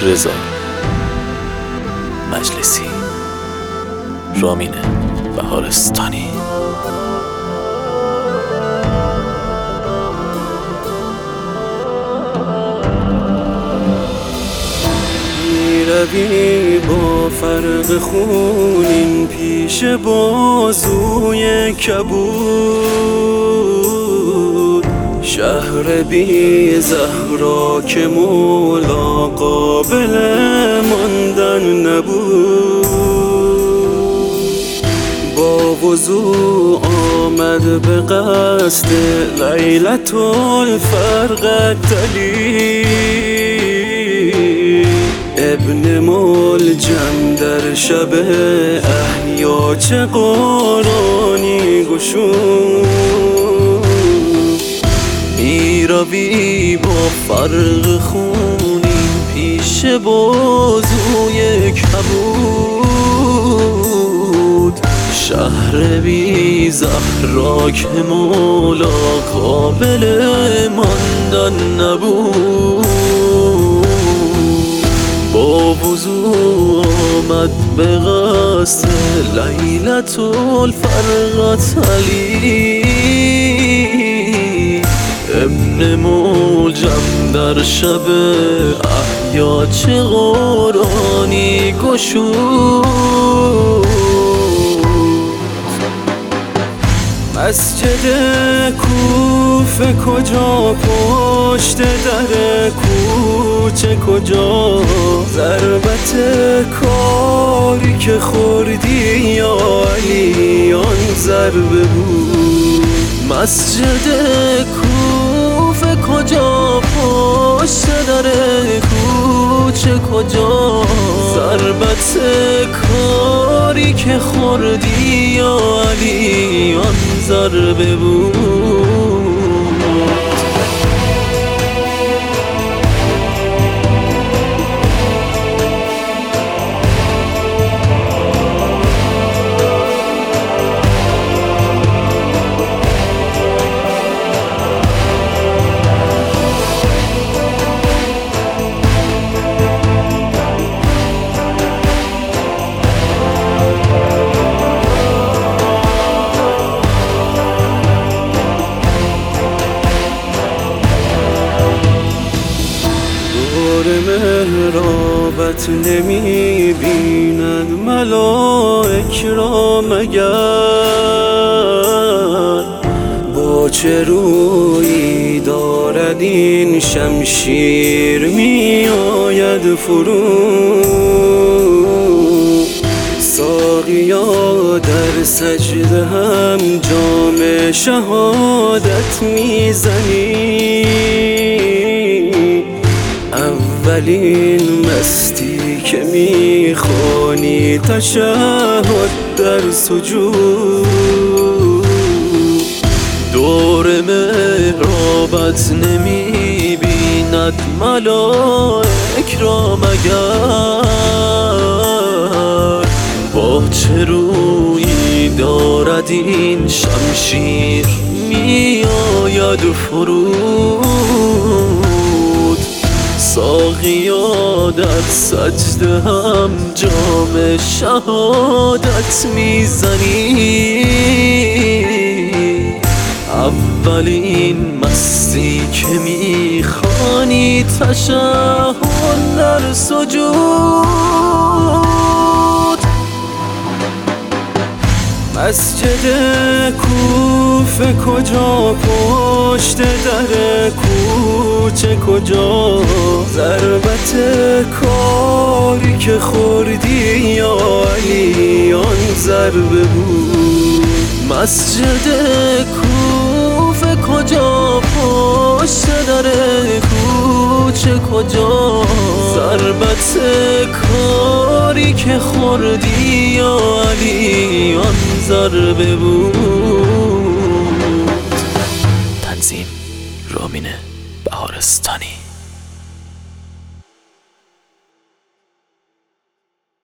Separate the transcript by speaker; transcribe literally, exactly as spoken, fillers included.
Speaker 1: رضا مجلسی، رامین بهارستانی.
Speaker 2: میروی با فرق خونین پیش بازوی کبود، شهر بی زهرا که مولا قابل ماندن نبود. با وضوع آمد به قصد لیلة الفرقة تلی، ابن ملجم در شب احیا چه قرآنی گشود. میروی با فرق خونین پیش بازوی کبود، شهر بی زهرا که مولا قابل ماندن نبود. با وضوع آمد به قصد لیلة الفرقة علی، ابن ملجم در شب احیا چه قرآنی گشود. مسجد کوفه کجا، پشت در کوچه کجا، ضربت کاری که خوردی یا علی آن ضربه بود. مسجد کوفه کجا، پشت در کوچه کجا، ضربت کاری که خوردی یا علی آن ضربه بود. مهرابت نمی بیند ملائک را مگر، با چه رویی دارد این شمشیر می آید فرو. ساقیا در سجده هم جام شهادت می زنی، اولین مستی که میخوانی تشهد در سجود. دور محرابت نمی بیند ملائک را مگر، با چه رویی دارد این شمشیر می آید فرود. ساقیا در سجده هم جام شهادت میزنی، اولین مستی که میخوانی تشهد در سجود. مسجد کوفه کجا، پشت در کوچه کجا، ضربت کاری که خوردی یا علی آن ضربه بود. مسجد کوفه کجا، پشت در کوچه کجا، ضربت کاری که خوردی یا علی آن ضربه بود.
Speaker 1: تنظیم رامین بهارستانی.